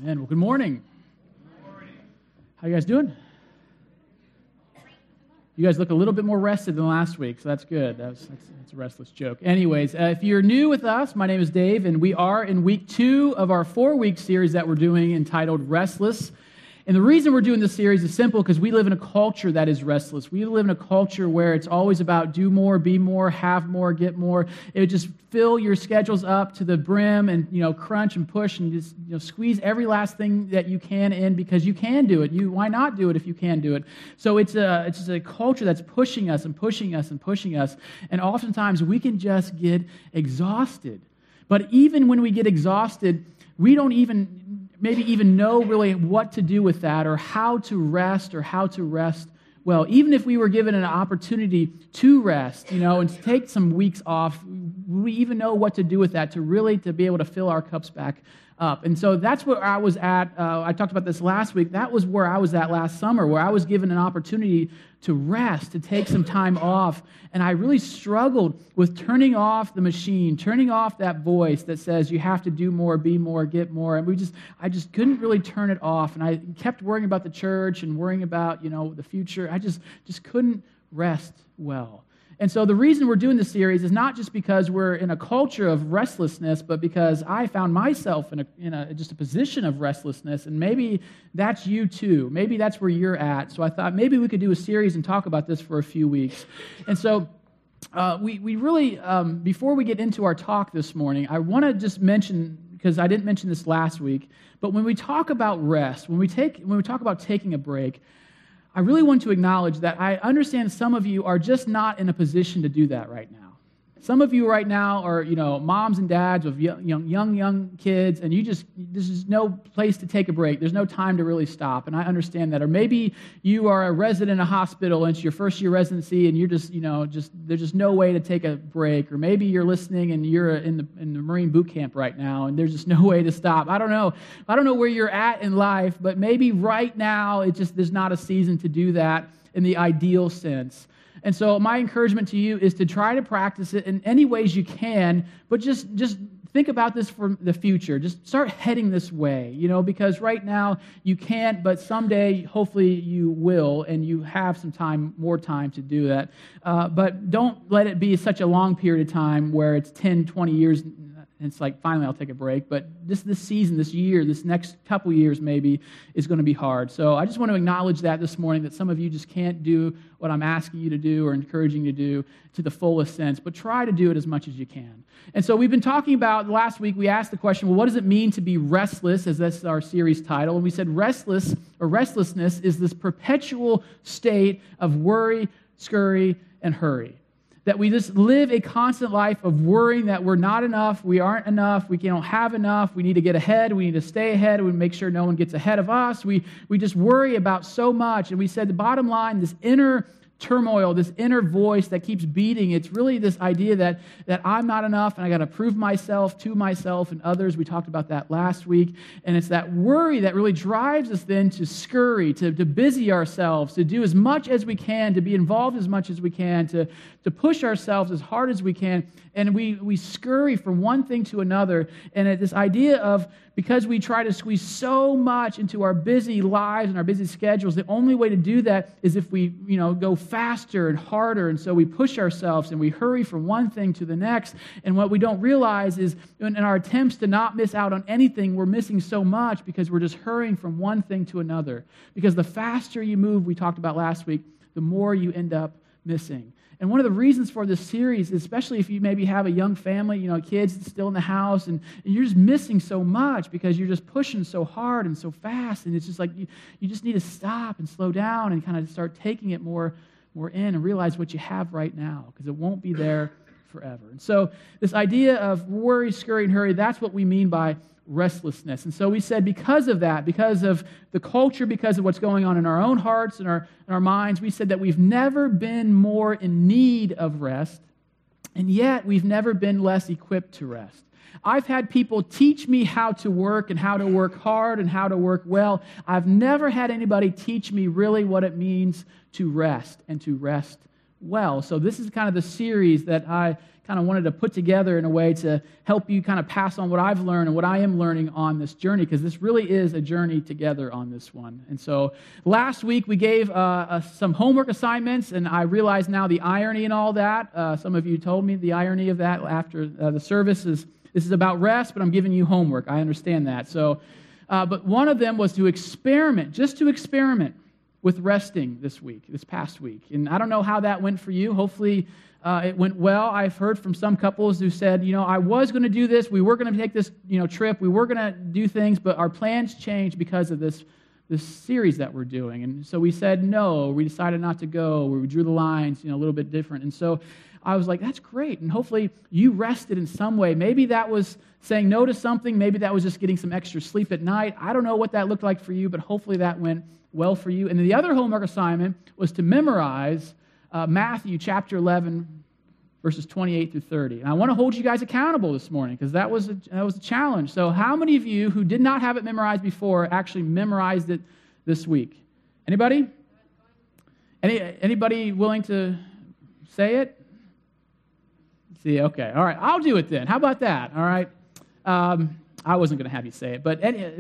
Amen. Well, good morning. How you guys doing? You guys look a little bit more rested than last week, so that's good. That's a restless joke. Anyways, if you're new with us, my name is Dave, and we are in week 2 of our 4-week series that we're doing entitled Restless. And the reason we're doing this series is simple because we live in a culture that is restless. We live in a culture where it's always about do more, be more, have more, get more. It would just fill your schedules up to the brim and, crunch and push and just, squeeze every last thing that you can in because you can do it. Why not do it if you can do it? So it's just a culture that's pushing us and pushing us and pushing us. And oftentimes we can just get exhausted. But even when we get exhausted, we don't maybe even know really what to do with that or how to rest well. Even if we were given an opportunity to rest, and to take some weeks off, we even know what to do with that to be able to fill our cups back up. And so that's where I was at. I talked about this last week. That was where I was at last summer, where I was given an opportunity to rest, to take some time off. And I really struggled with turning off the machine, turning off that voice that says you have to do more, be more, get more. And I just couldn't really turn it off. And I kept worrying about the church and worrying about, the future. I just couldn't rest well. And so the reason we're doing this series is not just because we're in a culture of restlessness, but because I found myself in a position of restlessness, and maybe that's you too. Maybe that's where you're at. So I thought maybe we could do a series and talk about this for a few weeks. And so we really, before we get into our talk this morning, I want to just mention, because I didn't mention this last week, but when we talk about rest, when we talk about taking a break, I really want to acknowledge that I understand some of you are just not in a position to do that right now. Some of you right now are, moms and dads with young kids, and there's just no place to take a break. There's no time to really stop, and I understand that. Or maybe you are a resident in a hospital, and it's your first year residency, and you're there's just no way to take a break. Or maybe you're listening, and you're in the Marine boot camp right now, and there's just no way to stop. I don't know where you're at in life, but maybe right now there's not a season to do that in the ideal sense. And so my encouragement to you is to try to practice it in any ways you can, but just think about this for the future. Just start heading this way, because right now you can't, but someday hopefully you will, and you have more time to do that. But don't let it be such a long period of time where it's 10, 20 years. It's like, finally, I'll take a break. But this season, this year, this next couple years maybe is going to be hard. So I just want to acknowledge that this morning, that some of you just can't do what I'm asking you to do or encouraging you to do to the fullest sense. But try to do it as much as you can. And so we've been talking about, last week, we asked the question, well, what does it mean to be restless, as that's our series title? And we said restlessness is this perpetual state of worry, scurry, and hurry. That we just live a constant life of worrying that we're not enough, we aren't enough, we don't have enough, we need to get ahead, we need to stay ahead, we make sure no one gets ahead of us. We just worry about so much. And we said the bottom line, this inner turmoil, this inner voice that keeps beating, it's really this idea that I'm not enough and I got to prove myself to myself and others. We talked about that last week. And it's that worry that really drives us then to scurry, to busy ourselves, to do as much as we can, to be involved as much as we can, to push ourselves as hard as we can. And we scurry from one thing to another. And this idea of, because we try to squeeze so much into our busy lives and our busy schedules, the only way to do that is if we, go faster and harder. And so we push ourselves and we hurry from one thing to the next. And what we don't realize is in our attempts to not miss out on anything, we're missing so much because we're just hurrying from one thing to another. Because the faster you move, we talked about last week, the more you end up missing. And one of the reasons for this series, especially if you maybe have a young family, kids still in the house, and you're just missing so much because you're just pushing so hard and so fast, and it's just like you just need to stop and slow down and kind of start taking it more in and realize what you have right now, because it won't be there forever. And so this idea of worry, scurry, and hurry, that's what we mean by restlessness. And so we said because of that, because of the culture, because of what's going on in our own hearts and our minds, we said that we've never been more in need of rest, and yet we've never been less equipped to rest. I've had people teach me how to work and how to work hard and how to work well. I've never had anybody teach me really what it means to rest and to rest well. So this is kind of the series that I kind of wanted to put together in a way to help you kind of pass on what I've learned and what I am learning on this journey, because this really is a journey together on this one. And so last week we gave some homework assignments, and I realize now the irony in all that. Some of you told me the irony of that after the service is this is about rest, but I'm giving you homework. I understand that. So, but one of them was to experiment with resting this past week. And I don't know how that went for you. Hopefully it went well. I've heard from some couples who said, I was going to do this. We were going to take this, trip. We were going to do things, but our plans changed because of this series that we're doing. And so we said no. We decided not to go. We drew the lines, a little bit different. And so I was like, that's great. And hopefully you rested in some way. Maybe that was saying no to something. Maybe that was just getting some extra sleep at night. I don't know what that looked like for you, but hopefully that went well for you. And then the other homework assignment was to memorize Matthew chapter 11, verses 28 through 30. And I want to hold you guys accountable this morning because that was a challenge. So how many of you who did not have it memorized before actually memorized it this week? Anybody? Anybody willing to say it? See, okay. All right. I'll do it then. How about that? All right. I wasn't going to have you say it, but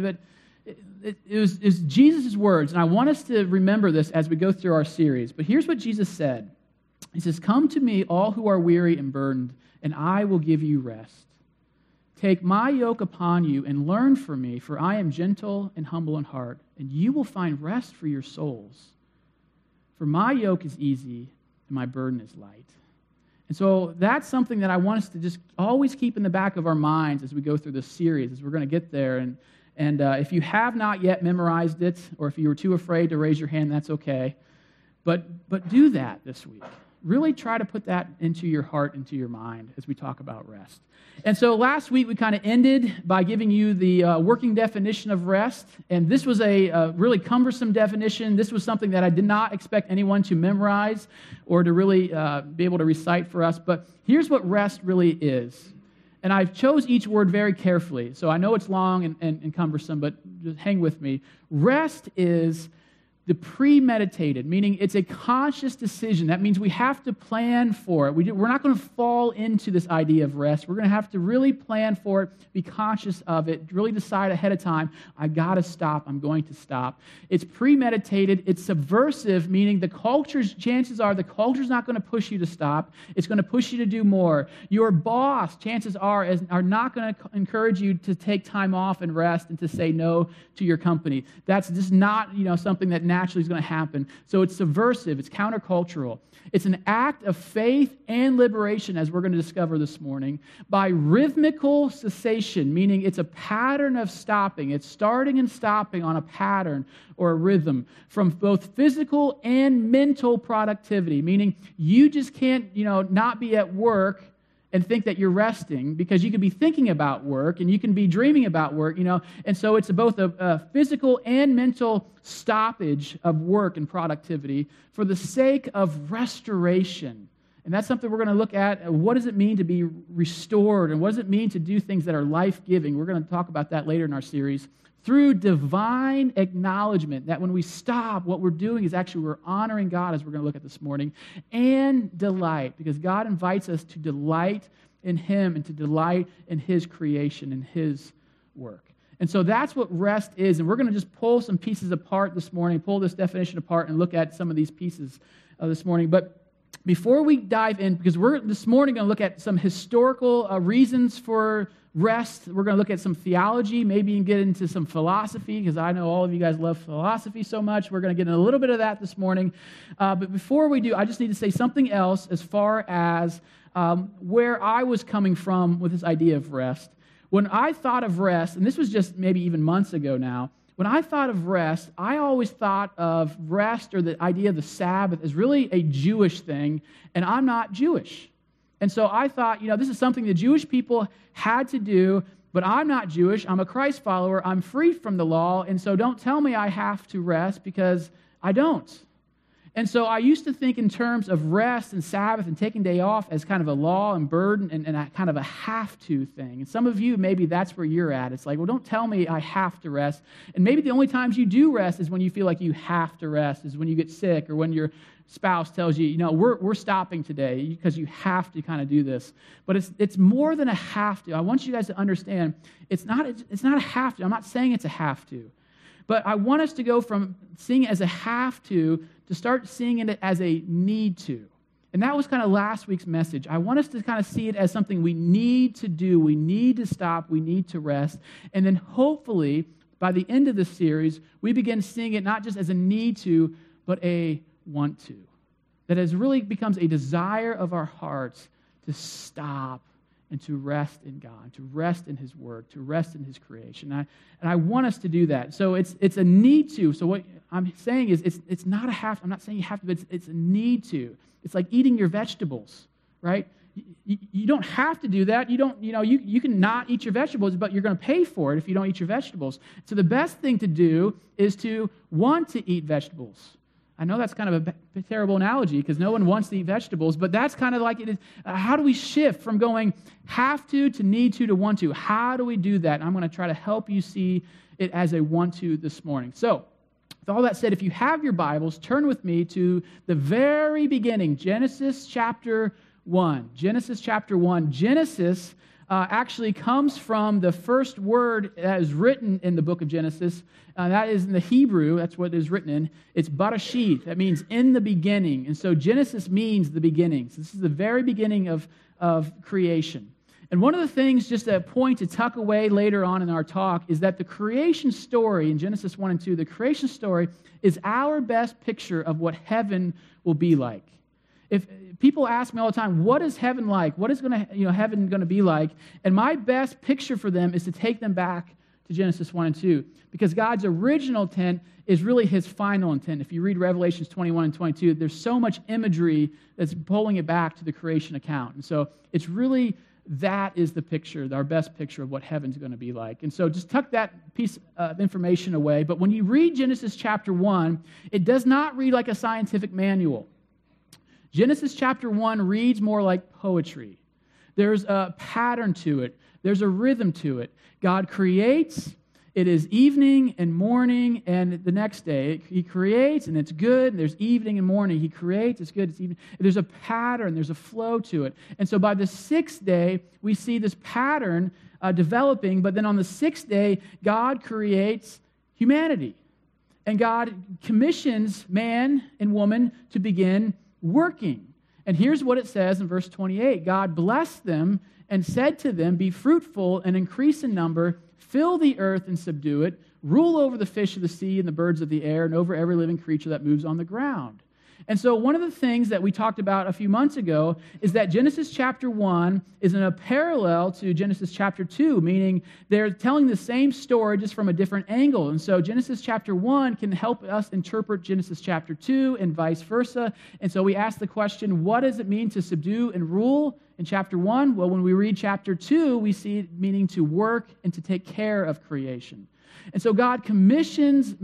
it was Jesus' words, and I want us to remember this as we go through our series. But here's what Jesus said. He says, "Come to me, all who are weary and burdened, and I will give you rest. Take my yoke upon you and learn from me, for I am gentle and humble in heart, and you will find rest for your souls. For my yoke is easy and my burden is light." And so that's something that I want us to just always keep in the back of our minds as we go through this series, as we're going to get there. And if you have not yet memorized it, or if you were too afraid to raise your hand, that's okay. But do that this week. Really try to put that into your heart, into your mind as we talk about rest. And so last week we kind of ended by giving you the working definition of rest. And this was a really cumbersome definition. This was something that I did not expect anyone to memorize or to really be able to recite for us. But here's what rest really is. And I've chose each word very carefully. So I know it's long and cumbersome, but just hang with me. Rest is the premeditated, meaning it's a conscious decision. That means we have to plan for it. We're not going to fall into this idea of rest. We're going to have to really plan for it, be conscious of it, really decide ahead of time, I got to stop, I'm going to stop. It's premeditated. It's subversive, meaning chances are the culture's not going to push you to stop. It's going to push you to do more. Your boss, chances are not going to encourage you to take time off and rest and to say no to your company. That's just not, something that naturally is going to happen. So it's subversive, it's countercultural. It's an act of faith and liberation, as we're going to discover this morning, by rhythmical cessation, meaning it's a pattern of stopping. It's starting and stopping on a pattern or a rhythm from both physical and mental productivity, meaning you just can't, not be at work and think that you're resting, because you could be thinking about work and you can be dreaming about work, and so it's both a physical and mental stoppage of work and productivity for the sake of restoration. And that's something we're going to look at. What does it mean to be restored, and what does it mean to do things that are life-giving? We're going to talk about that later in our series. Through divine acknowledgement, that when we stop, what we're doing is actually we're honoring God, as we're going to look at this morning, and delight, because God invites us to delight in Him and to delight in His creation and His work. And so that's what rest is, and we're going to just pull some pieces apart this morning, pull this definition apart and look at some of these pieces this morning. But before we dive in, because we're this morning going to look at some historical reasons for rest. We're going to look at some theology, maybe get into some philosophy, because I know all of you guys love philosophy so much. We're going to get in a little bit of that this morning. But before we do, I just need to say something else as far as where I was coming from with this idea of rest. When I thought of rest, and this was just maybe even months ago now, when I thought of rest, I always thought of rest or the idea of the Sabbath as really a Jewish thing, and I'm not Jewish. And so I thought, this is something the Jewish people had to do, but I'm not Jewish. I'm a Christ follower. I'm free from the law, and so don't tell me I have to rest, because I don't. And so I used to think in terms of rest and Sabbath and taking day off as kind of a law and burden and a kind of a have-to thing. And some of you, maybe that's where you're at. It's like, well, don't tell me I have to rest. And maybe the only times you do rest is when you feel like you have to rest, is when you get sick or when your spouse tells you, we're stopping today because you have to kind of do this. But it's more than a have to. I want you guys to understand it's not a have to. I'm not saying it's a have to. But I want us to go from seeing it as a have to start seeing it as a need to. And that was kind of last week's message. I want us to kind of see it as something we need to do. We need to stop. We need to rest. And then hopefully, by the end of this series, we begin seeing it not just as a need to, but a want to. That it really becomes a desire of our hearts to stop and to rest in God, to rest in His Word, to rest in His creation. And I want us to do that. So it's a need to. So what I'm saying is it's not a have to. I'm not saying you have to, but it's a need to. It's like eating your vegetables, right? You don't have to do that. You can not eat your vegetables, but you're going to pay for it if you don't eat your vegetables. So the best thing to do is to want to eat vegetables. I know that's kind of a terrible analogy because no one wants to eat vegetables, but that's kind of like it is. How do we shift from going have to need to want to? How do we do that? And I'm going to try to help you see it as a want to this morning. So, with all that said, if you have your Bibles, turn with me to the very beginning, Genesis chapter 1. Genesis chapter 1. Genesis actually comes from the first word that is written in the book of Genesis. That is in the Hebrew. That's what it is written in. It's Bereshith. That means in the beginning. And so Genesis means the beginning. So this is the very beginning of creation. And one of the things, just a point to tuck away later on in our talk, is that the creation story in Genesis 1 and 2, the creation story is our best picture of what heaven will be like. If people ask me all the time, what is heaven like? What is heaven going to be like? And my best picture for them is to take them back to Genesis 1 and 2, because God's original intent is really His final intent. If you read Revelations 21 and 22, there's so much imagery that's pulling it back to the creation account. And so it's really, that is the picture, our best picture of what heaven's going to be like. And so just tuck that piece of information away. But when you read Genesis chapter 1, it does not read like a scientific manual. Genesis chapter 1 reads more like poetry. There's a pattern to it. There's a rhythm to it. God creates. It is evening and morning and the next day. He creates and it's good. And there's evening and morning. He creates, it's good, it's evening. There's a pattern. There's a flow to it. And so by the sixth day, we see this pattern developing. But then on the sixth day, God creates humanity. And God commissions man and woman to begin working. And here's what it says in verse 28. God blessed them and said to them, be fruitful and increase in number, fill the earth and subdue it, rule over the fish of the sea and the birds of the air, and over every living creature that moves on the ground. And so one of the things that we talked about a few months ago is that Genesis chapter 1 is in a parallel to Genesis chapter 2, meaning they're telling the same story just from a different angle. And so Genesis chapter 1 can help us interpret Genesis chapter 2 and vice versa. And so we ask the question, what does it mean to subdue and rule in chapter 1? Well, when we read chapter 2, we see it meaning to work and to take care of creation. And so God commissions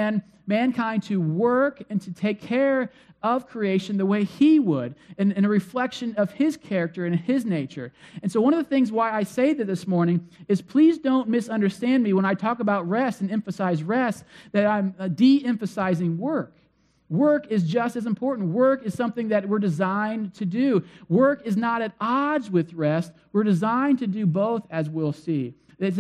mankind to work and to take care of creation the way He would, in a reflection of His character and His nature. And so one of the things why I say that this morning is please don't misunderstand me when I talk about rest and emphasize rest, that I'm de-emphasizing work. Work is just as important. Work is something that we're designed to do. Work is not at odds with rest. We're designed to do both, as we'll see. It's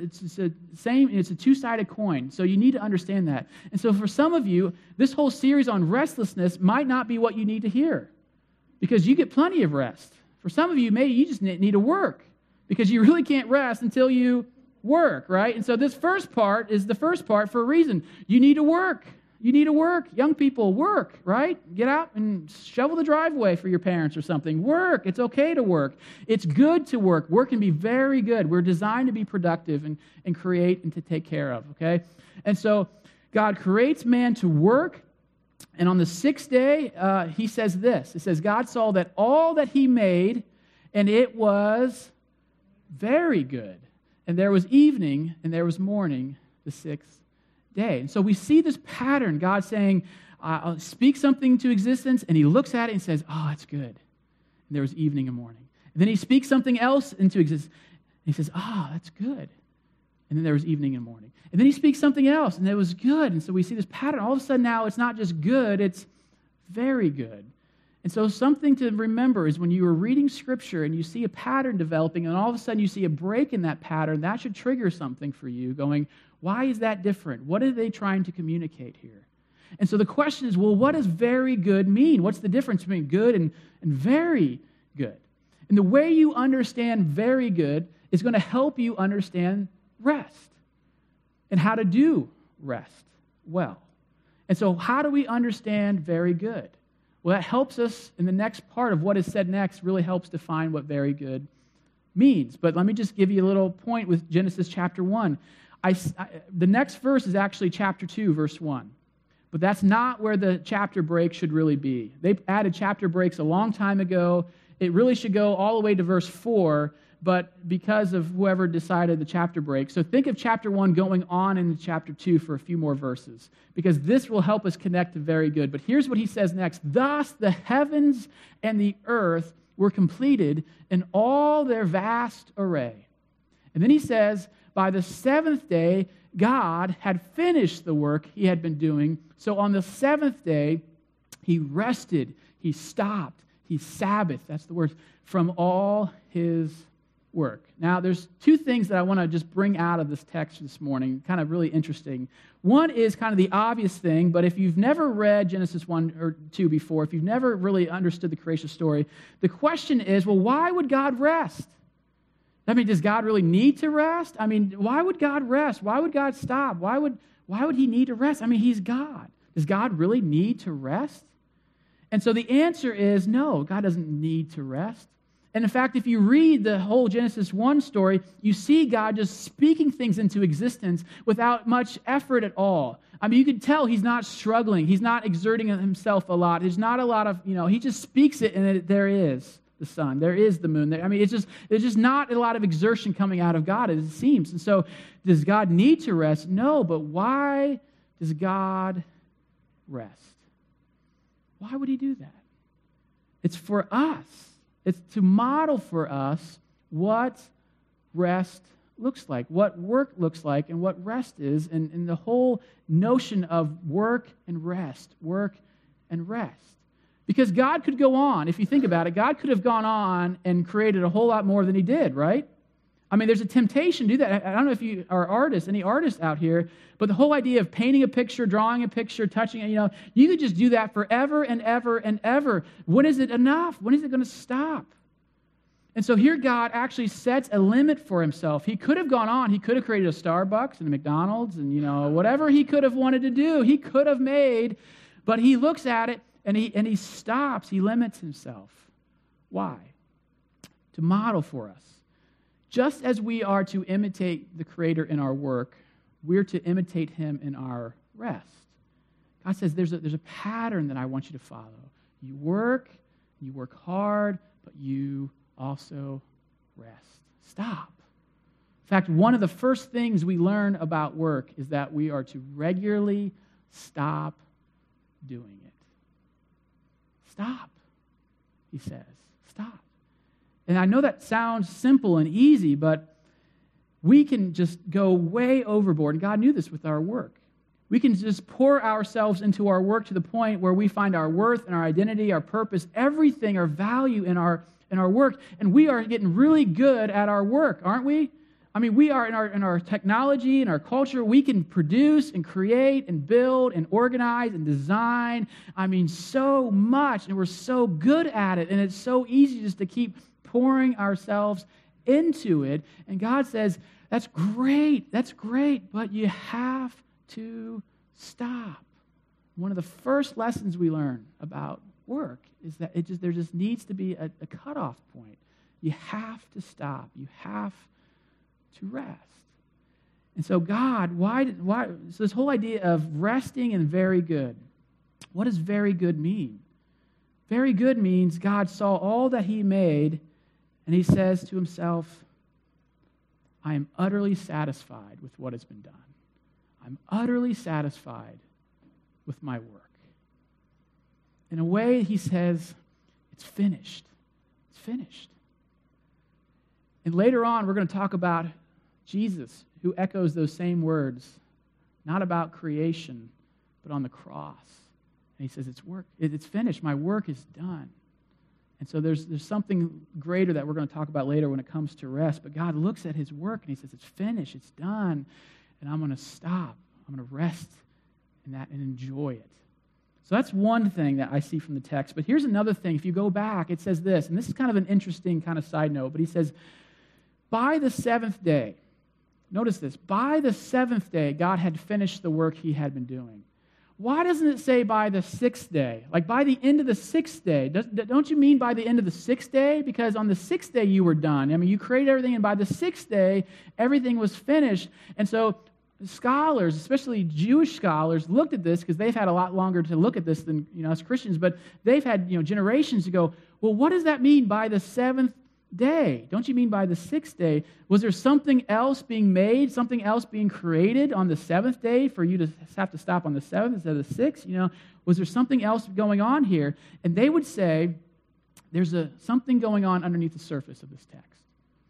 a two-sided coin, so you need to understand that. And so for some of you, this whole series on restlessness might not be what you need to hear, because you get plenty of rest. For some of you, maybe you just need to work, because you really can't rest until you work, right? And so this first part is the first part for a reason. You need to work. You need to work. Young people, work, right? Get out and shovel the driveway for your parents or something. Work. It's okay to work. It's good to work. Work can be very good. We're designed to be productive and create and to take care of, okay? And so God creates man to work. And on the sixth day, He says this. It says, God saw that all that He made, and it was very good. And there was evening, and there was morning, the sixth day. And so we see this pattern, God saying, I'll speak something to existence, and he looks at it and says, oh, it's good. And there was evening and morning. And then he speaks something else into existence, and he says, oh, that's good. And then there was evening and morning. And then he speaks something else, and it was good. And so we see this pattern. All of a sudden now, it's not just good, it's very good. And so something to remember is when you are reading Scripture and you see a pattern developing, and all of a sudden you see a break in that pattern, that should trigger something for you, going, why is that different? What are they trying to communicate here? And so the question is, well, what does very good mean? What's the difference between good and very good? And the way you understand very good is going to help you understand rest and how to do rest well. And so how do we understand very good? Well, that helps us in the next part of what is said next, really helps define what very good means. But let me just give you a little point with Genesis chapter 1. The next verse is actually chapter 2, verse 1. But that's not where the chapter break should really be. They added chapter breaks a long time ago. It really should go all the way to verse 4, but because of whoever decided the chapter break. So think of chapter 1 going on into chapter 2 for a few more verses, because this will help us connect to very good. But here's what he says next. Thus the heavens and the earth were completed in all their vast array. And then he says, by the seventh day, God had finished the work he had been doing. So on the seventh day, he rested, he stopped, he Sabbathed, that's the word, from all his work. Now, there's two things that I want to just bring out of this text this morning, kind of really interesting. One is kind of the obvious thing, but if you've never read Genesis 1 or 2 before, if you've never really understood the creation story, the question is, well, why would God rest? I mean, does God really need to rest? I mean, why would God rest? Why would God stop? Why would he need to rest? I mean, he's God. Does God really need to rest? And so the answer is no, God doesn't need to rest. And in fact, if you read the whole Genesis 1 story, you see God just speaking things into existence without much effort at all. I mean, you can tell he's not struggling. He's not exerting himself a lot. There's not a lot of, he just speaks it and there is the sun. There is the moon. I mean, there's just not a lot of exertion coming out of God, as it seems. And so does God need to rest? No, but why does God rest? Why would he do that? It's for us. It's to model for us what rest looks like, what work looks like, and what rest is, and the whole notion of work and rest, work and rest. Because God could go on, if you think about it, God could have gone on and created a whole lot more than he did, right? I mean, there's a temptation to do that. I don't know if you are artists, any artists out here, but the whole idea of painting a picture, drawing a picture, touching it, you could just do that forever and ever and ever. When is it enough? When is it going to stop? And so here God actually sets a limit for himself. He could have gone on. He could have created a Starbucks and a McDonald's and, whatever he could have wanted to do, he could have made, but he looks at it and he stops. He limits himself. Why? To model for us. Just as we are to imitate the Creator in our work, we're to imitate him in our rest. God says there's a pattern that I want you to follow. You work hard, but you also rest. Stop. In fact, one of the first things we learn about work is that we are to regularly stop doing it. Stop, he says. Stop. And I know that sounds simple and easy, but we can just go way overboard. And God knew this with our work. We can just pour ourselves into our work to the point where we find our worth and our identity, our purpose, everything, our value in our work. And we are getting really good at our work, aren't we? I mean, we are in our technology and our culture, we can produce and create and build and organize and design. I mean, so much, and we're so good at it, and it's so easy just to keep pouring ourselves into it. And God says, that's great, but you have to stop. One of the first lessons we learn about work is that there just needs to be a cutoff point. You have to stop. You have to rest. And so God, why? So this whole idea of resting and very good. What does very good mean? Very good means God saw all that he made, and he says to himself, I am utterly satisfied with what has been done. I'm utterly satisfied with my work. In a way, he says, it's finished. It's finished. And later on, we're going to talk about Jesus, who echoes those same words, not about creation, but on the cross. And he says, it's finished. My work is done. And so there's something greater that we're going to talk about later when it comes to rest. But God looks at his work and he says, it's finished, it's done, and I'm going to stop. I'm going to rest in that and enjoy it. So that's one thing that I see from the text. But here's another thing. If you go back, it says this, and this is kind of an interesting kind of side note, but he says, by the seventh day, notice this, by the seventh day, God had finished the work he had been doing. Why doesn't it say by the sixth day? Like by the end of the sixth day. Don't you mean by the end of the sixth day? Because on the sixth day you were done. I mean, you created everything, and by the sixth day, everything was finished. And so scholars, especially Jewish scholars, looked at this because they've had a lot longer to look at this than us Christians, but they've had generations to go, well, what does that mean by the seventh day? Don't you mean by the sixth day? Was there something else being made, something else being created on the seventh day for you to have to stop on the seventh instead of the sixth? Was there something else going on here? And they would say there's something going on underneath the surface of this text.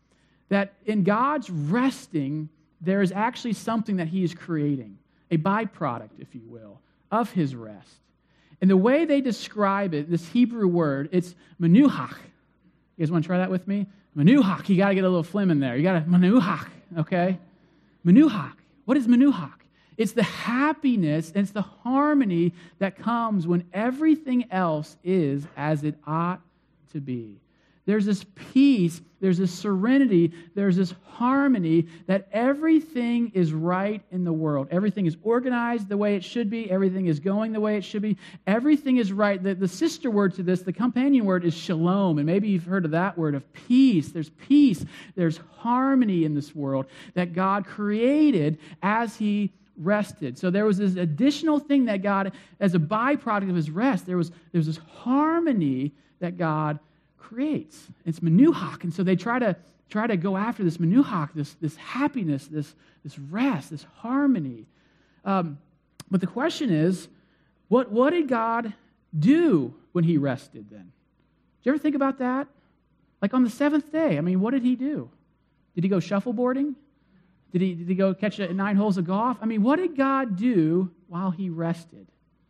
That in God's resting, there is actually something that he is creating, a byproduct, if you will, of his rest. And the way they describe it, this Hebrew word, it's menuhach. You guys want to try that with me? Menuhach. You got to get a little phlegm in there. You got to menuhach, okay? Menuhach. What is menuhach? It's the happiness and it's the harmony that comes when everything else is as it ought to be. There's this peace, there's this serenity, there's this harmony that everything is right in the world. Everything is organized the way it should be. Everything is going the way it should be. Everything is right. The sister word to this, the companion word is shalom. And maybe you've heard of that word of peace. There's harmony in this world that God created as he rested. So there was this additional thing that God, as a byproduct of his rest, there was this harmony that God creates. It's menuhach, and so they try to go after this menuhach, this happiness, this rest, this harmony. But the question is, what did God do when he rested then? Did you ever think about that? Like on the seventh day, I mean, what did he do? Did he go shuffleboarding? Did he go catch 9 holes of golf? I mean, what did God do while he rested?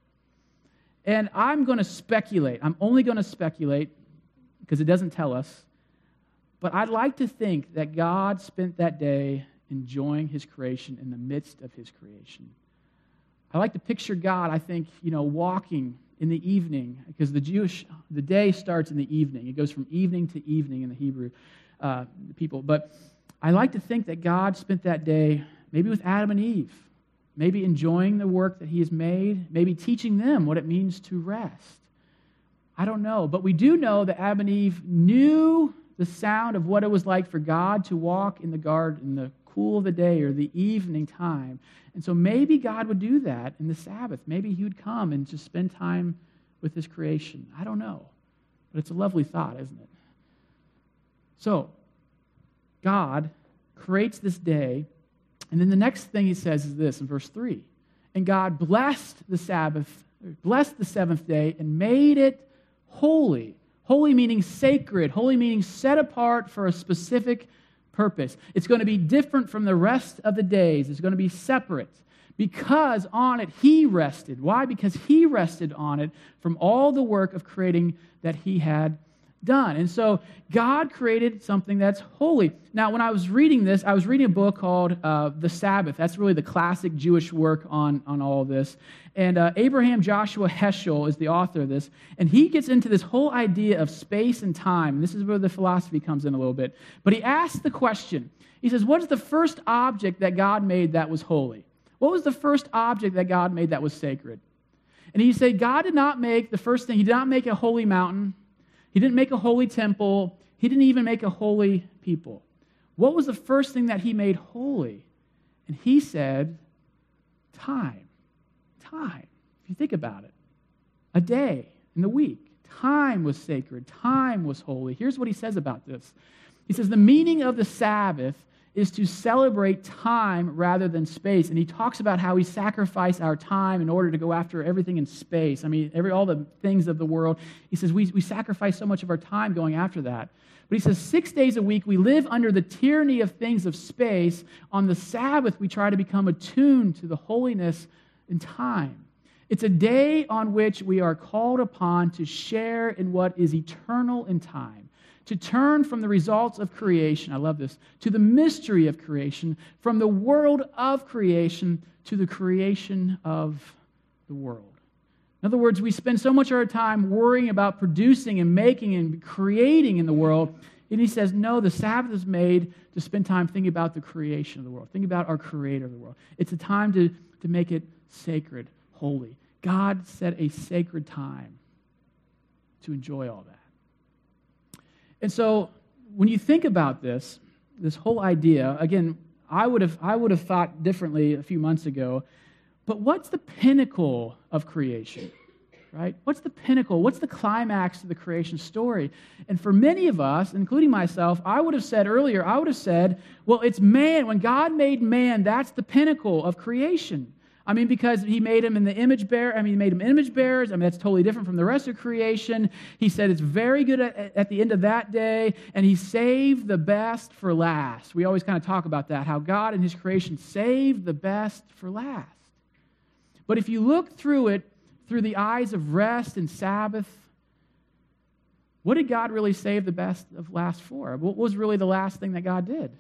And I'm going to speculate. I'm only going to speculate because it doesn't tell us. But I'd like to think that God spent that day enjoying his creation in the midst of his creation. I like to picture God, I think, walking in the evening, because the day starts in the evening. It goes from evening to evening in the Hebrew people. But I like to think that God spent that day maybe with Adam and Eve, maybe enjoying the work that he has made, maybe teaching them what it means to rest. I don't know, but we do know that Adam and Eve knew the sound of what it was like for God to walk in the garden in the cool of the day or the evening time. And so maybe God would do that in the Sabbath. Maybe he would come and just spend time with his creation. I don't know, but it's a lovely thought, isn't it? So, God creates this day, and then the next thing he says is this in verse 3. And God blessed the seventh day and made it holy. Holy meaning sacred. Holy meaning set apart for a specific purpose. It's going to be different from the rest of the days. It's going to be separate because on it he rested. Why? Because he rested on it from all the work of creating that he had done. And so God created something that's holy. Now, when I was reading this, I was reading a book called The Sabbath. That's really the classic Jewish work on all of this. And Abraham Joshua Heschel is the author of this. And he gets into this whole idea of space and time. And this is where the philosophy comes in a little bit. But he asks the question. He says, what is the first object that God made that was holy? What was the first object that God made that was sacred? And he said, God did not make the first thing. He did not make a holy mountain. He didn't make a holy temple. He didn't even make a holy people. What was the first thing that he made holy? And he said, time. Time. If you think about it. A day in the week. Time was sacred. Time was holy. Here's what he says about this. He says, the meaning of the Sabbath is to celebrate time rather than space. And he talks about how we sacrifice our time in order to go after everything in space. I mean, all the things of the world. He says we sacrifice so much of our time going after that. But he says 6 days a week we live under the tyranny of things of space. On the Sabbath, we try to become attuned to the holiness in time. It's a day on which we are called upon to share in what is eternal in time, to turn from the results of creation, I love this, to the mystery of creation, from the world of creation to the creation of the world. In other words, we spend so much of our time worrying about producing and making and creating in the world, and he says, no, the Sabbath is made to spend time thinking about the creation of the world, thinking about our creator of the world. It's a time to make it sacred, holy. God set a sacred time to enjoy all that. And so when you think about this whole idea, again, I would have thought differently a few months ago, but what's the pinnacle of creation, right? What's the pinnacle? What's the climax of the creation story? And for many of us, including myself, I would have said, well, it's man. When God made man, that's the pinnacle of creation. I mean, because he made him in the image bearer. I mean, he made him image bearers. I mean, that's totally different from the rest of creation. He said it's very good at the end of that day, and he saved the best for last. We always kind of talk about that, how God in his creation saved the best for last. But if you look through it through the eyes of rest and Sabbath, what did God really save the best of last for? What was really the last thing that God did?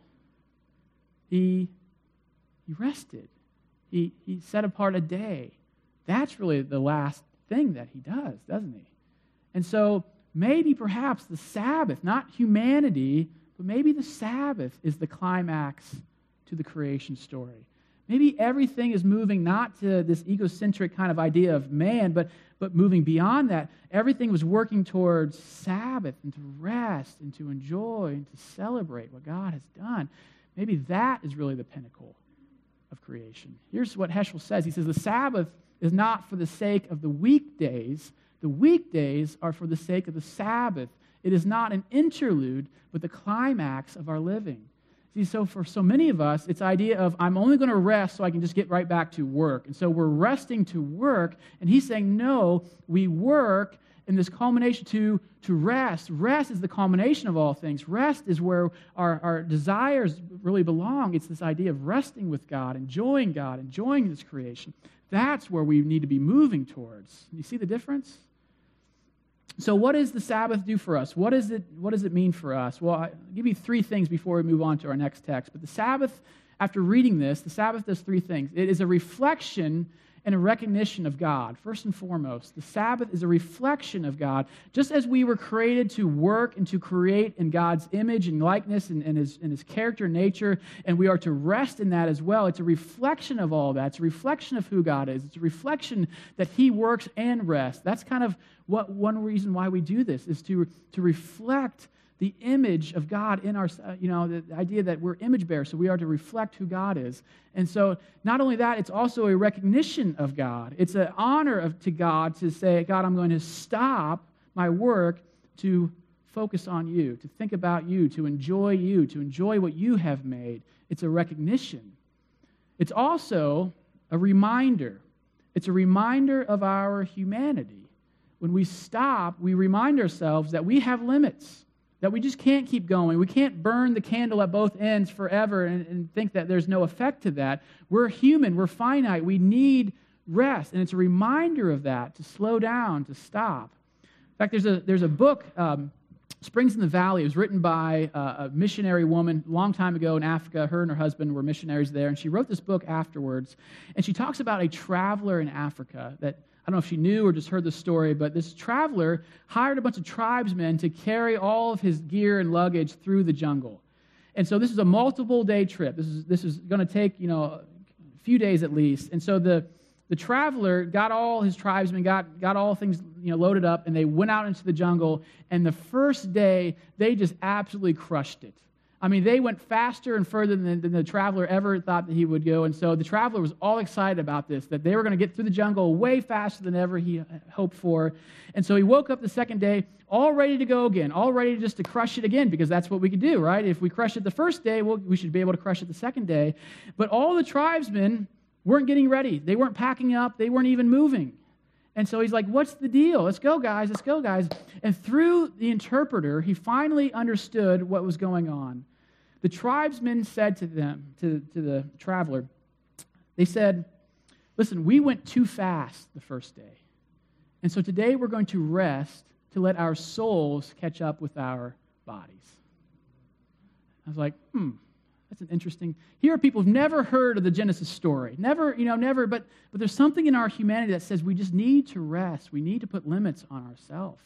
He rested. He set apart a day. That's really the last thing that he does, doesn't he? And so maybe perhaps the Sabbath, not humanity, but maybe the Sabbath is the climax to the creation story. Maybe everything is moving not to this egocentric kind of idea of man, but moving beyond that. Everything was working towards Sabbath and to rest and to enjoy and to celebrate what God has done. Maybe that is really the pinnacle of creation. Here's what Heschel says. He says, the Sabbath is not for the sake of the weekdays. The weekdays are for the sake of the Sabbath. It is not an interlude, but the climax of our living. See, so for so many of us, it's the idea of, I'm only going to rest so I can just get right back to work. And so we're resting to work, and he's saying, no, we work in this culmination to rest. Rest is the culmination of all things. Rest is where our desires really belong. It's this idea of resting with God, enjoying this creation. That's where we need to be moving towards. You see the difference? So what does the Sabbath do for us? What does it mean for us? Well, I'll give you three things before we move on to our next text. But the Sabbath, after reading this, the Sabbath does three things. It is a reflection and a recognition of God. First and foremost, the Sabbath is a reflection of God. Just as we were created to work and to create in God's image and likeness and his character and nature, and we are to rest in that as well, it's a reflection of all that. It's a reflection of who God is. It's a reflection that he works and rests. That's kind of one reason why we do this, is to reflect the image of God in our, the idea that we're image bearers, so we are to reflect who God is. And so not only that, it's also a recognition of God. It's an honor to God to say, God, I'm going to stop my work to focus on you, to think about you, to enjoy what you have made. It's a recognition. It's also a reminder. It's a reminder of our humanity. When we stop, we remind ourselves that we have limits, that we just can't keep going. We can't burn the candle at both ends forever and think that there's no effect to that. We're human. We're finite. We need rest. And it's a reminder of that, to slow down, to stop. In fact, there's a book, Springs in the Valley. It was written by a missionary woman a long time ago in Africa. Her and her husband were missionaries there. And she wrote this book afterwards. And she talks about a traveler in Africa that, I don't know if she knew or just heard the story, but this traveler hired a bunch of tribesmen to carry all of his gear and luggage through the jungle. And so this is a multiple-day trip. This is going to take, a few days at least. And so the traveler got all his tribesmen, got all things loaded up, and they went out into the jungle. And the first day, they just absolutely crushed it. I mean, they went faster and further than the traveler ever thought that he would go. And so the traveler was all excited about this, that they were going to get through the jungle way faster than ever he hoped for. And so he woke up the second day all ready to go again, all ready just to crush it again, because that's what we could do, right? If we crush it the first day, well, we should be able to crush it the second day. But all the tribesmen weren't getting ready. They weren't packing up. They weren't even moving. And so he's like, what's the deal? Let's go, guys. Let's go, guys. And through the interpreter, he finally understood what was going on. The tribesmen said to them, to the traveler, they said, listen, we went too fast the first day. And so today we're going to rest to let our souls catch up with our bodies. I was like, that's an interesting. Here are people who've never heard of the Genesis story. Never, but there's something in our humanity that says we just need to rest. We need to put limits on ourselves.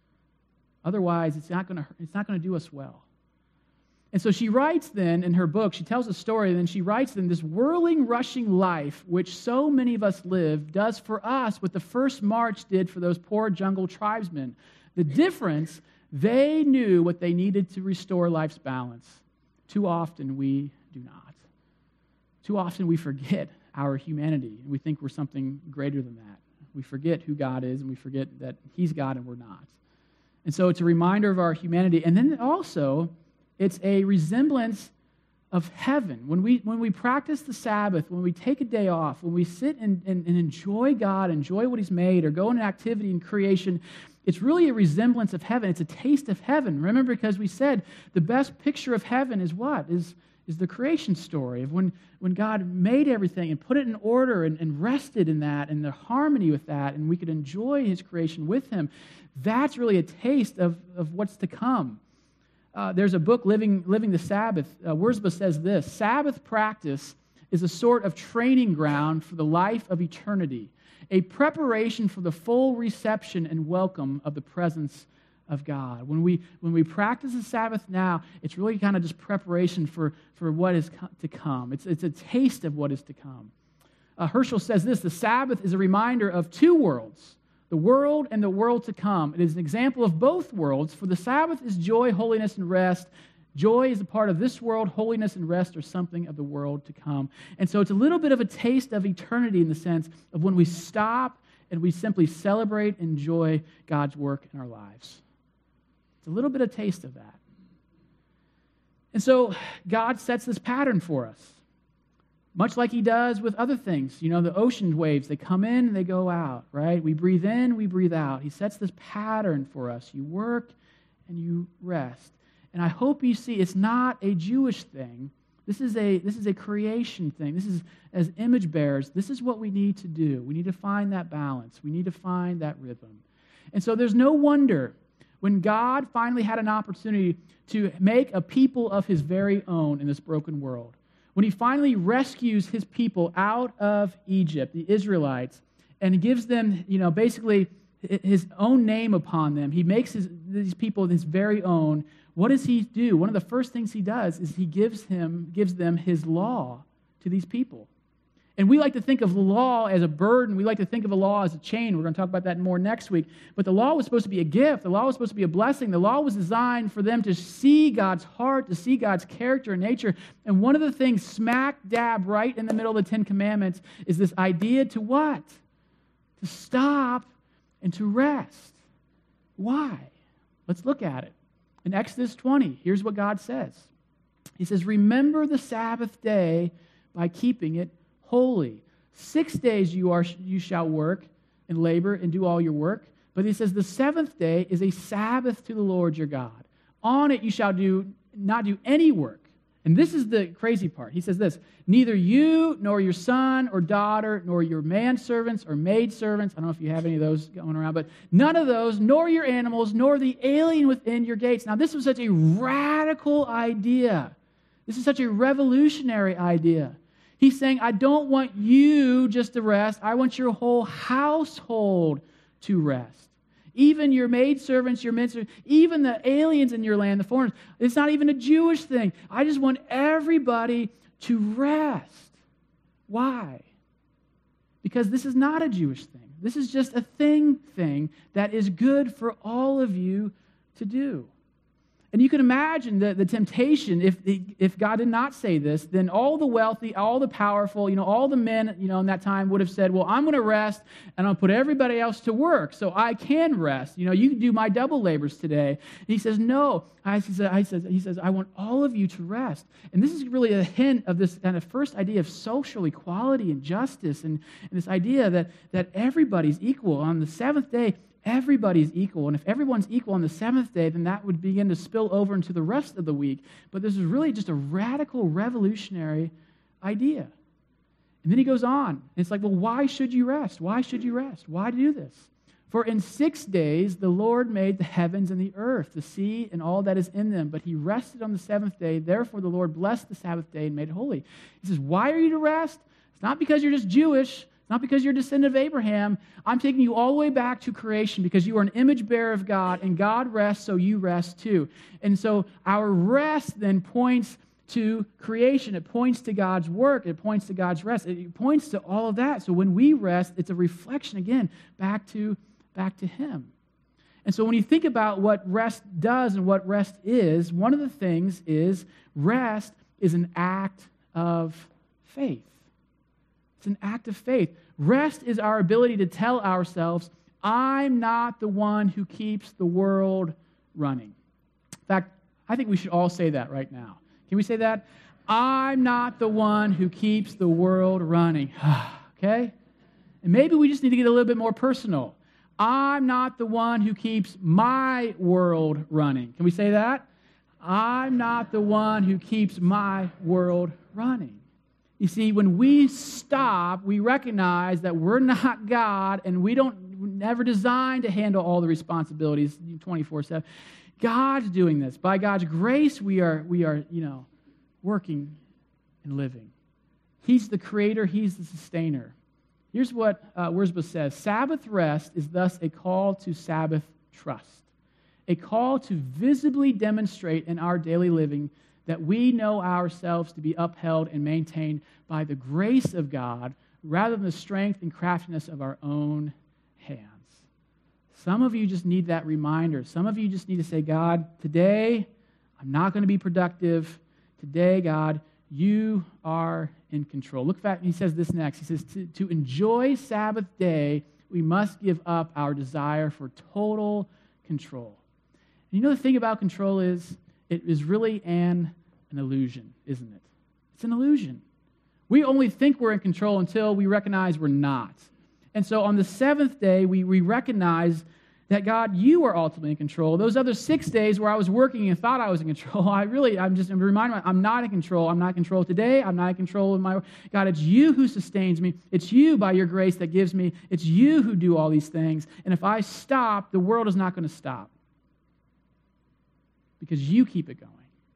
Otherwise, it's not going to do us well. And so she writes then in her book, she tells a story, and then she writes then, this whirling, rushing life, which so many of us live, does for us what the first march did for those poor jungle tribesmen. The difference, they knew what they needed to restore life's balance. Too often we do not. Too often we forget our humanity, and we think we're something greater than that. We forget who God is, and we forget that He's God and we're not. And so it's a reminder of our humanity. And then also, it's a resemblance of heaven. When we practice the Sabbath, when we take a day off, when we sit and enjoy God, enjoy what He's made, or go in an activity in creation, it's really a resemblance of heaven. It's a taste of heaven. Remember, because we said the best picture of heaven is what? Is the creation story of when God made everything and put it in order and rested in that and the harmony with that, and we could enjoy His creation with Him. That's really a taste of what's to come. There's a book, Living the Sabbath. Wurzba says this: Sabbath practice is a sort of training ground for the life of eternity, a preparation for the full reception and welcome of the presence of God. When we practice the Sabbath now, it's really kind of just preparation for what is to come. It's a taste of what is to come. Herschel says this: the Sabbath is a reminder of two worlds, the world and the world to come. It is an example of both worlds, for the Sabbath is joy, holiness, and rest. Joy is a part of this world. Holiness and rest are something of the world to come. And so it's a little bit of a taste of eternity in the sense of when we stop and we simply celebrate and enjoy God's work in our lives. It's a little bit of taste of that. And so God sets this pattern for us, much like He does with other things. You know, the ocean waves, they come in, they go out, right? We breathe in, we breathe out. He sets this pattern for us. You work and you rest. And I hope you see it's not a Jewish thing. This is a creation thing. This is, as image bearers, this is what we need to do. We need to find that balance. We need to find that rhythm. And so there's no wonder when God finally had an opportunity to make a people of His very own in this broken world, when He finally rescues His people out of Egypt, the Israelites, and gives them, basically His own name upon them. He makes these people His very own. What does He do? One of the first things He does is He gives them His law to these people. And we like to think of the law as a burden. We like to think of the law as a chain. We're going to talk about that more next week. But the law was supposed to be a gift. The law was supposed to be a blessing. The law was designed for them to see God's heart, to see God's character and nature. And one of the things smack dab right in the middle of the Ten Commandments is this idea to what? To stop and to rest. Why? Let's look at it. In Exodus 20, here's what God says. He says, remember the Sabbath day by keeping it holy. 6 days you shall work and labor and do all your work. But He says the seventh day is a Sabbath to the Lord your God. On it you shall not do any work. And this is the crazy part. He says this: neither you nor your son or daughter nor your manservants or maidservants, I don't know if you have any of those going around, but none of those, nor your animals, nor the alien within your gates. Now this was such a radical idea. This is such a revolutionary idea. He's saying, I don't want you just to rest. I want your whole household to rest. Even your maidservants, your men, even the aliens in your land, the foreigners. It's not even a Jewish thing. I just want everybody to rest. Why? Because this is not a Jewish thing. This is just a thing that is good for all of you to do. And you can imagine the temptation, if God did not say this, then all the wealthy, all the powerful, all the men, in that time would have said, well, I'm going to rest and I'll put everybody else to work so I can rest. You can do my double labors today. And he says, no. He says, I want all of you to rest. And this is really a hint of this kind of first idea of social equality and justice and this idea that everybody's equal. On the seventh day, everybody's equal. And if everyone's equal on the seventh day, then that would begin to spill over into the rest of the week. But this is really just a radical, revolutionary idea. And then he goes on. And it's like, well, why should you rest? Why should you rest? Why do this? For in 6 days the Lord made the heavens and the earth, the sea and all that is in them. But he rested on the seventh day. Therefore the Lord blessed the Sabbath day and made it holy. He says, why are you to rest? It's not because you're just Jewish. It's not because you're a descendant of Abraham. I'm taking you all the way back to creation because you are an image bearer of God, and God rests, so you rest too. And so our rest then points to creation. It points to God's work. It points to God's rest. It points to all of that. So when we rest, it's a reflection, again, back to Him. And so when you think about what rest does and what rest is, one of the things is rest is an act of faith. It's an act of faith. Rest is our ability to tell ourselves, I'm not the one who keeps the world running. In fact, I think we should all say that right now. Can we say that? I'm not the one who keeps the world running. Okay? And maybe we just need to get a little bit more personal. I'm not the one who keeps my world running. Can we say that? I'm not the one who keeps my world running. You see, when we stop, we recognize that we're not God and we're never designed to handle all the responsibilities 24/7. God's doing this. By God's grace, we are working and living. He's the creator. He's the sustainer. Here's what Wiersbe says. Sabbath rest is thus a call to Sabbath trust, a call to visibly demonstrate in our daily living that we know ourselves to be upheld and maintained by the grace of God rather than the strength and craftiness of our own hands. Some of you just need that reminder. Some of you just need to say, God, today I'm not going to be productive. Today, God, you are in control. Look back, he says this next. He says, to enjoy Sabbath day, we must give up our desire for total control. And the thing about control is, it is really an illusion, isn't it? It's an illusion. We only think we're in control until we recognize we're not. And so on the seventh day, we recognize that, God, you are ultimately in control. Those other 6 days where I was working and thought I was in control, I'm just reminding myself, I'm not in control. I'm not in control today. I'm not in control of my work. God, it's you who sustains me. It's you by your grace that gives me. It's you who do all these things. And if I stop, the world is not going to stop because you keep it going.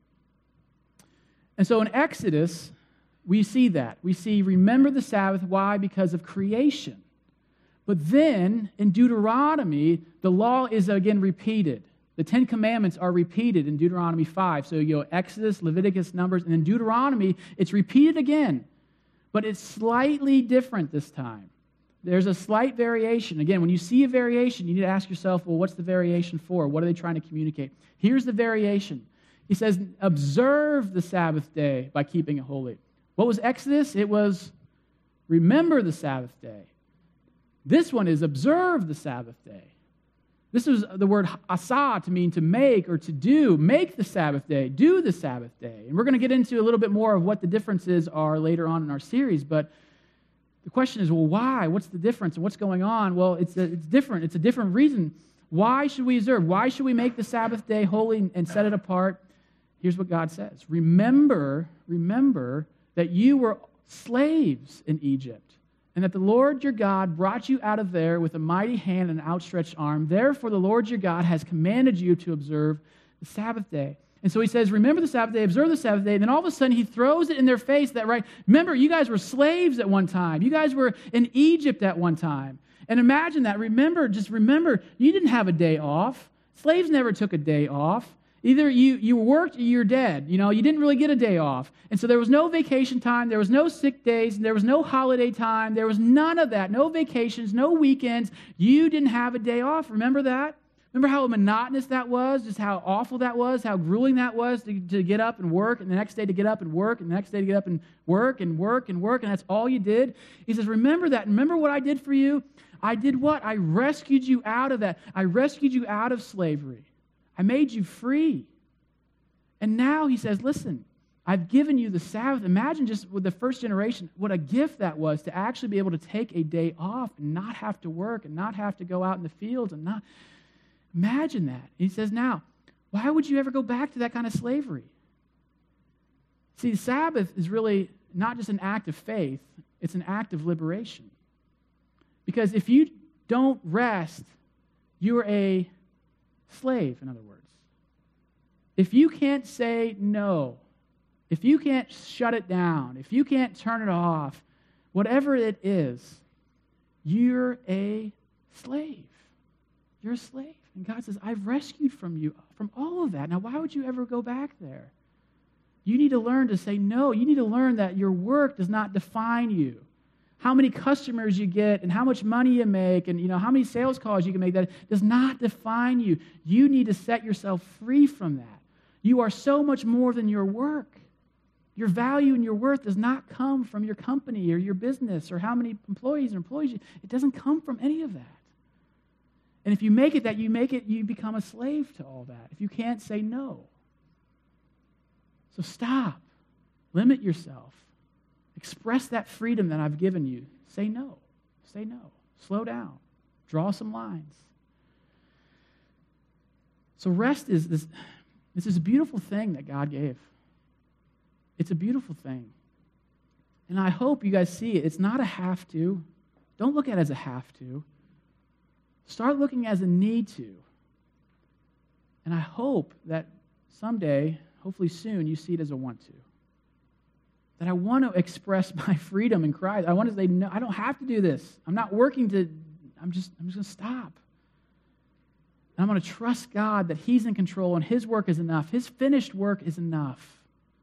And so in Exodus, we see that. We see, remember the Sabbath. Why? Because of creation. But then, in Deuteronomy, the law is again repeated. The Ten Commandments are repeated in Deuteronomy 5. So you go Exodus, Leviticus, Numbers, and then Deuteronomy, it's repeated again. But it's slightly different this time. There's a slight variation. Again, when you see a variation, you need to ask yourself, well, what's the variation for? What are they trying to communicate? Here's the variation. He says, observe the Sabbath day by keeping it holy. What was Exodus? It was remember the Sabbath day. This one is observe the Sabbath day. This is the word asa to mean to make or to do. Make the Sabbath day. Do the Sabbath day. And we're going to get into a little bit more of what the differences are later on in our series. But the question is, well, why? What's the difference? And what's going on? Well, it's different. It's a different reason. Why should we observe? Why should we make the Sabbath day holy and set it apart? Here's what God says. Remember that you were slaves in Egypt, and that the Lord your God brought you out of there with a mighty hand and an outstretched arm. Therefore, the Lord your God has commanded you to observe the Sabbath day. And so he says, remember the Sabbath day, observe the Sabbath day. And then all of a sudden he throws it in their face that, right, remember, you guys were slaves at one time. You guys were in Egypt at one time. And imagine that. Remember, you didn't have a day off. Slaves never took a day off. Either you worked or you're dead. You didn't really get a day off. And so there was no vacation time. There was no sick days. There was no holiday time. There was none of that. No vacations, no weekends. You didn't have a day off. Remember that? Remember how monotonous that was, just how awful that was, how grueling that was to get up and work, and the next day to get up and work, and the next day to get up and work and work and work, and that's all you did? He says, remember that. Remember what I did for you? I did what? I rescued you out of that. I rescued you out of slavery. I made you free. And now he says, listen, I've given you the Sabbath. Imagine just with the first generation, what a gift that was to actually be able to take a day off and not have to work and not have to go out in the fields and not... Imagine that. He says, now, why would you ever go back to that kind of slavery? See, the Sabbath is really not just an act of faith, it's an act of liberation. Because if you don't rest, you're a slave, in other words. If you can't say no, if you can't shut it down, if you can't turn it off, whatever it is, you're a slave. You're a slave. And God says, I've rescued from you from all of that. Now, why would you ever go back there? You need to learn to say no. You need to learn that your work does not define you. How many customers you get and how much money you make and how many sales calls you can make, that does not define you. You need to set yourself free from that. You are so much more than your work. Your value and your worth does not come from your company or your business or how many employees. It doesn't come from any of that. And if you make it that, you become a slave to all that. If you can't say no. So stop. Limit yourself. Express that freedom that I've given you. Say no. Say no. Slow down. Draw some lines. So rest is this beautiful thing that God gave. It's a beautiful thing. And I hope you guys see it. It's not a have to. Don't look at it as a have to. Start looking as a need to. And I hope that someday, hopefully soon, you see it as a want to. That I want to express my freedom in Christ. I want to say, no, I don't have to do this. I'm not working to, I'm just going to stop. And I'm going to trust God that He's in control and His work is enough. His finished work is enough.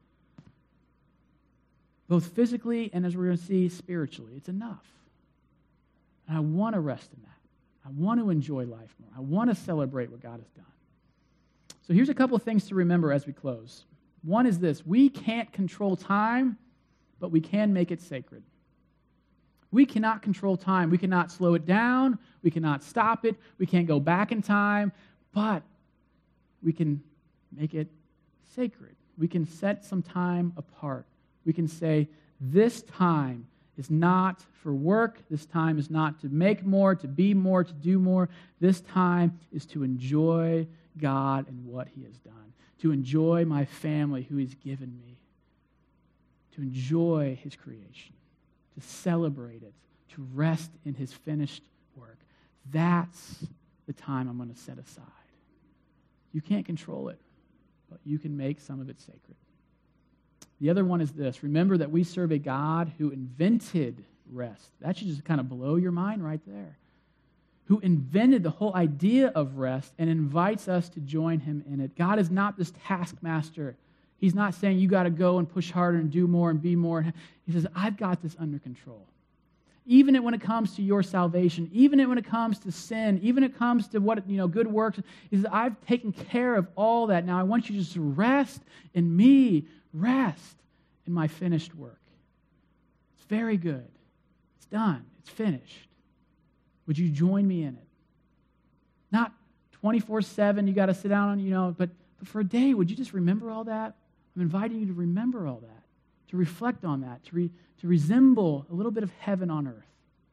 Both physically and, as we're going to see, spiritually. It's enough. And I want to rest in that. I want to enjoy life more. I want to celebrate what God has done. So here's a couple of things to remember as we close. One is this: we can't control time, but we can make it sacred. We cannot control time. We cannot slow it down. We cannot stop it. We can't go back in time, but we can make it sacred. We can set some time apart. We can say, this time is not for work. This time is not to make more, to be more, to do more. This time is to enjoy God and what He has done, to enjoy my family who He's given me, to enjoy His creation, to celebrate it, to rest in His finished work. That's the time I'm going to set aside. You can't control it, but you can make some of it sacred. The other one is this: remember that we serve a God who invented rest. That should just kind of blow your mind right there. Who invented the whole idea of rest and invites us to join Him in it. God is not this taskmaster. He's not saying you got to go and push harder and do more and be more. He says, I've got this under control. Even when it comes to your salvation, even when it comes to sin, even when it comes to what good works, He says, I've taken care of all that. Now I want you just to rest in me. Rest in my finished work. It's very good. It's done. It's finished. Would you join me in it? Not 24/7, you got to sit down on, but for a day, would you just remember all that? I'm inviting you to remember all that, to reflect on that, to resemble a little bit of heaven on earth.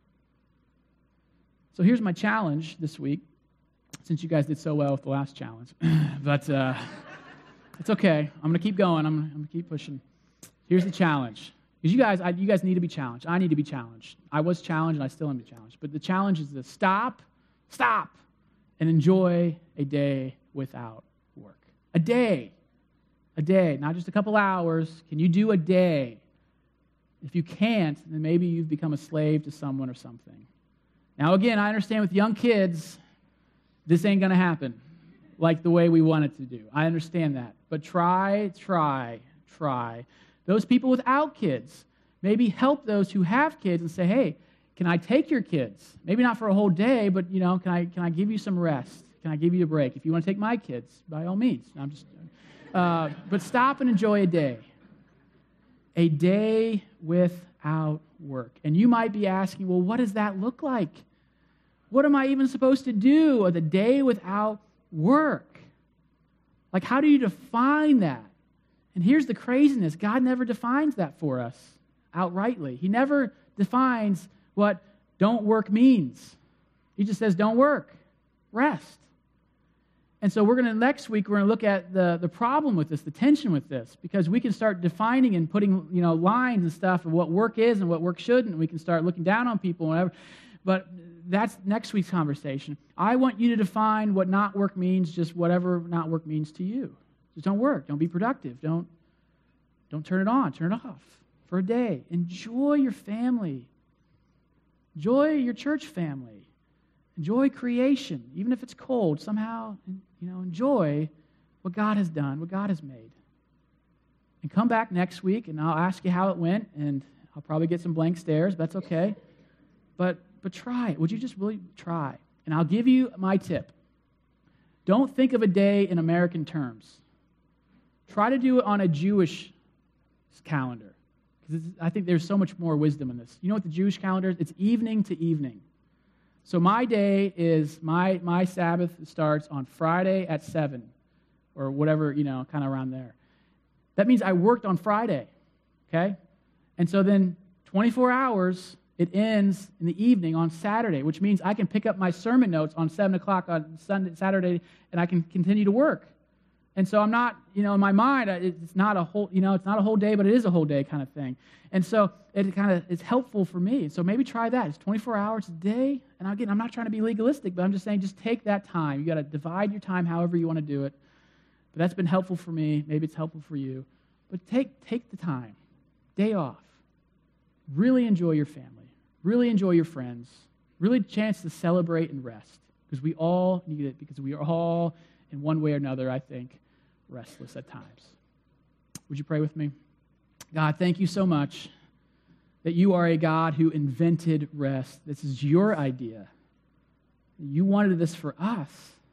So here's my challenge this week, since you guys did so well with the last challenge. But it's okay. I'm going to keep going. I'm going to keep pushing. Here's the challenge. Because you guys need to be challenged. I need to be challenged. I was challenged, and I still am challenged. But the challenge is this: stop, and enjoy a day without work. A day, not just a couple hours. Can you do a day? If you can't, then maybe you've become a slave to someone or something. Now, again, I understand with young kids, this ain't going to happen like the way we want it to do. I understand that. But try. Those people without kids, maybe help those who have kids and say, hey, can I take your kids? Maybe not for a whole day, but can I give you some rest? Can I give you a break? If you want to take my kids, by all means. I'm just, but stop and enjoy a day. A day without work. And you might be asking, well, what does that look like? What am I even supposed to do with a day without work? Like, how do you define that? And here's the craziness. God never defines that for us outrightly. He never defines what don't work means. He just says, don't work, rest. And so next week, we're going to look at the problem with this, the tension with this, because we can start defining and putting, lines and stuff of what work is and what work shouldn't, and we can start looking down on people and whatever. But that's next week's conversation. I want you to define what not work means, just whatever not work means to you. Just don't work. Don't be productive. Don't turn it on. Turn it off for a day. Enjoy your family. Enjoy your church family. Enjoy creation, even if it's cold. Somehow, enjoy what God has done, what God has made. And come back next week, and I'll ask you how it went, and I'll probably get some blank stares. But that's okay. But try it. Would you just really try? And I'll give you my tip. Don't think of a day in American terms. Try to do it on a Jewish calendar, because I think there's so much more wisdom in this. You know what the Jewish calendar is? It's evening to evening. So my day is, my Sabbath starts on Friday at 7, or whatever, kind of around there. That means I worked on Friday, okay? And so then 24 hours, it ends in the evening on Saturday, which means I can pick up my sermon notes on 7 o'clock on Saturday, and I can continue to work. And so I'm not, in my mind, it's not a whole, it's not a whole day, but it is a whole day kind of thing. And so it's helpful for me. So maybe try that. It's 24 hours a day. And again, I'm not trying to be legalistic, but I'm just saying just take that time. You got to divide your time however you want to do it. But that's been helpful for me. Maybe it's helpful for you. But take the time. Day off. Really enjoy your family. Really enjoy your friends. Really a chance to celebrate and rest. Because we all need it. Because we are all, in one way or another, I think, restless at times. Would you pray with me? God, thank you so much that you are a God who invented rest. This is your idea. You wanted this for us.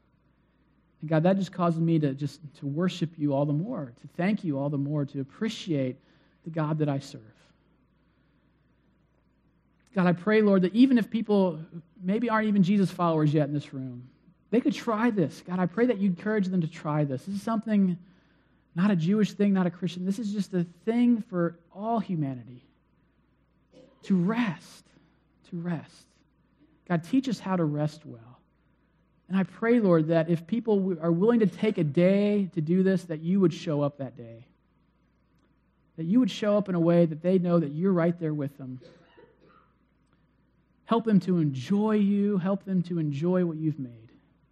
And God, that just causes me to worship you all the more, to thank you all the more, to appreciate the God that I serve. God, I pray, Lord, that even if people maybe aren't even Jesus followers yet in this room, they could try this. God, I pray that you encourage them to try this. This is something, not a Jewish thing, not a Christian. This is just a thing for all humanity. To rest. To rest. God, teach us how to rest well. And I pray, Lord, that if people are willing to take a day to do this, that you would show up that day. That you would show up in a way that they know that you're right there with them. Help them to enjoy you. Help them to enjoy what you've made.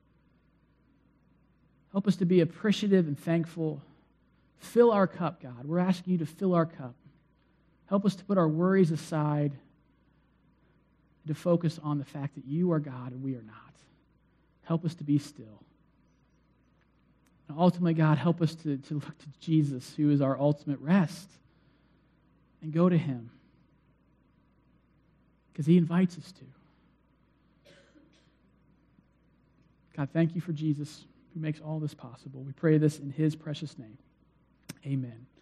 Help us to be appreciative and thankful. Fill our cup, God. We're asking you to fill our cup. Help us to put our worries aside, to focus on the fact that you are God and we are not. Help us to be still. And ultimately, God, help us to look to Jesus, who is our ultimate rest, and go to him, because he invites us to. God, thank you for Jesus, who makes all this possible. We pray this in his precious name. Amen.